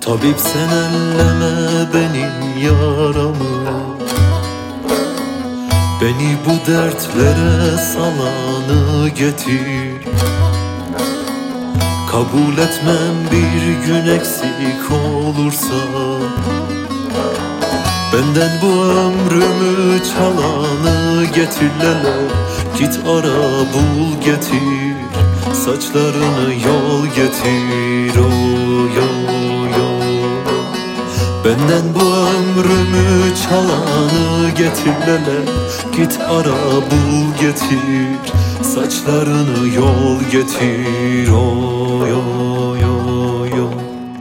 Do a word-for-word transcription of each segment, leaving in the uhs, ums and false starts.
Tabip sen elleme benim yaramı, beni bu dertlere salanı getir. Kabul etmem bir gün eksik olursa, benden bu ömrümü çalanı getir lele. Git ara bul getir, saçlarını yol getir. Oh, yo, yo. Benden bu ömrümü çalanı getir lele. Git ara bul getir, saçlarını yol getir. Oh, yo, yo, yo.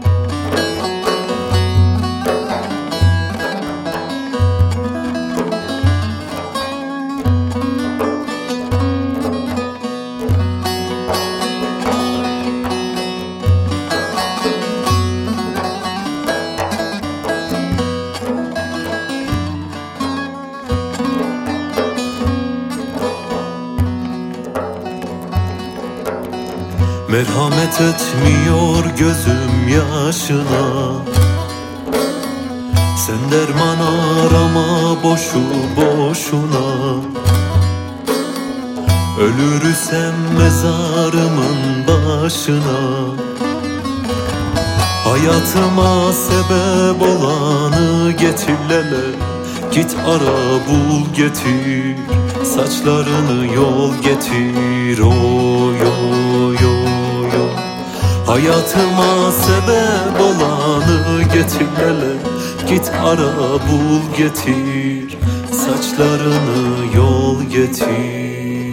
Merhamet etmiyor gözüm yaşına, sen derman arama boşu boşuna. Ölürsem mezarımın başına, hayatıma sebep olanı getir lele. Git ara bul getir, saçlarını yol getir. Oh, yo, yo, yo. Hayatıma sebep olanı getir lele. Git ara bul getir, saçlarını yol getir.